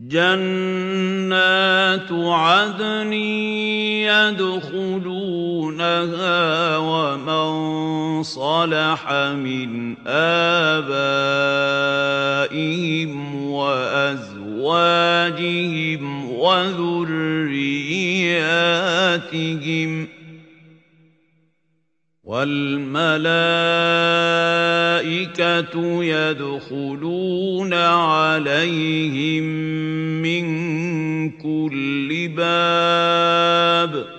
جنات عدن يدخلونها ومن صلح من آبائهم وأزواجهم وذرياتهم والملائكة يدخلون عليهم من كل باب